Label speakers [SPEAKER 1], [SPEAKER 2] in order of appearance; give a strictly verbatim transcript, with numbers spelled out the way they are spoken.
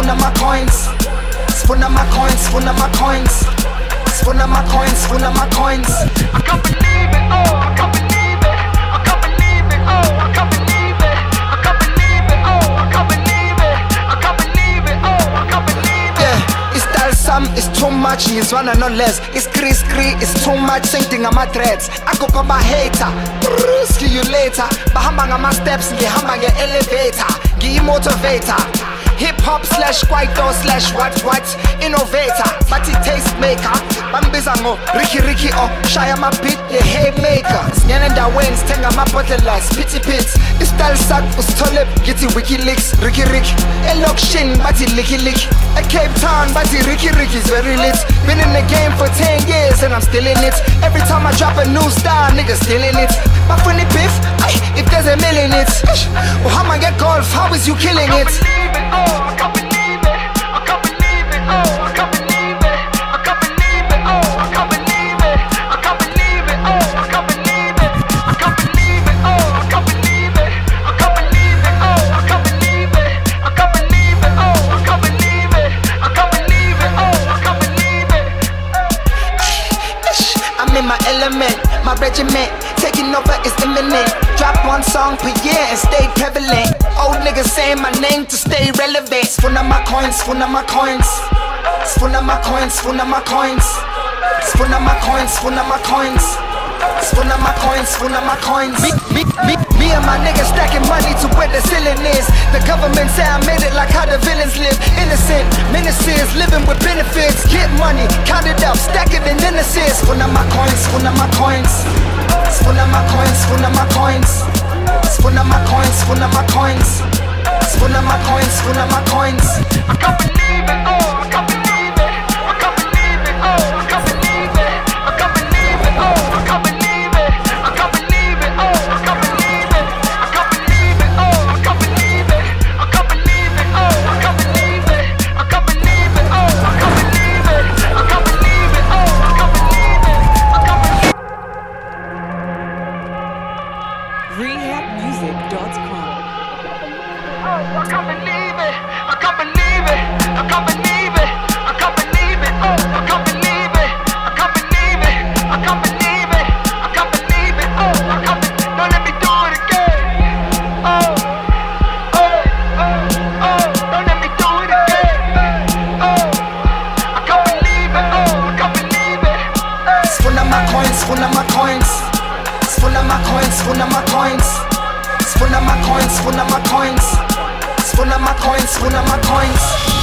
[SPEAKER 1] Sifuna my coins. Sifuna my coins, sifuna my coins. Sifuna my coins, sifuna my coins. I can't believe it, oh, I can't believe it. I can't believe it, oh, I can't believe it. I can't believe it, oh, I can't believe it. I can't believe it, oh, I can't believe it. Yeah, it's that some, it's too much, he's one and no less. It's Chris Cree, it's too much, same thing on my threads. I go for my hater, see you later. Bahamba ngama steps, ngihamba nge elevator, ngiyi motivator. Hip hop slash kwaito slash what what innovator, but it taste maker. Bambiza ngo Ricky Ricky oh shaya my beat the haymaker. Sinyana ndaweni sithenga ama bottles pity pits. Istyle sak usithole githi WikiLeaks Ricky Ricky. Elokishin bathi licky lick. At Cape Town bathi Ricky Ricky's very lit. Been in the game for ten years and I'm still in it. Every time I drop a new style, niggas still in it. My funny beef, ay, if there's a million it. Oh, how I get golf, how is you killing it? I can't believe it, I can't believe it, oh, I can't believe it, I can't believe it, oh, I can't believe it, I can't believe it, oh, I can't believe it, I can't believe it, oh, I can't believe it, I can't believe it, oh, I can't believe it, I can't believe it, oh, I can't believe it, I can't believe it, oh, I can't believe it. I'm in my element, my regiment, taking over is imminent. Drop one song per year and stay prevalent. Old niggas saying my name to stay relevant. Sifuna my coins, sifuna my coins. Sifuna my coins, sifuna my coins. Sifuna my coins, sifuna my coins. Sifuna my coins, sifuna my coins. Me, me, me, me and my niggas stacking money to where the ceiling is. The government say I made it like how the villains live. Innocent menaces, living with benefits. Get money, count it up, stack it in innocence. Sifuna my coins, sifuna my coins. Sifuna my coins, sifuna my coins. Sifuna my coins, sifuna my coins. Sifuna my coins, sifuna my coins. I can't believe it, oh, I can't believe it. I can't believe it, oh, I can't believe it. I can't believe it, oh, I can't believe it. I can't believe it, oh, I can't believe it. I can't believe it, oh, I can't believe it. I can't believe it, oh, I can't believe it. I can't believe it, oh, I can't believe it. I can't believe it, oh, I can't believe it. I can't believe it.
[SPEAKER 2] rehab music dot com.
[SPEAKER 1] Oh, I can't believe it. I can't believe it. I can't believe it. I can't believe it. Oh, I can't believe it. I can't believe it. I can't believe it. I can't believe it. Oh, I can't believe it. Don't let me do it again. Oh, oh, oh, oh. Don't let me do it again. Oh, I can't believe it. Oh, I can't believe it. Sifuna my coins, sifuna my coins. Sifuna my coins, sifuna my coins. Sifuna my coins, sifuna my coins. Sifuna my coins, sifuna my coins.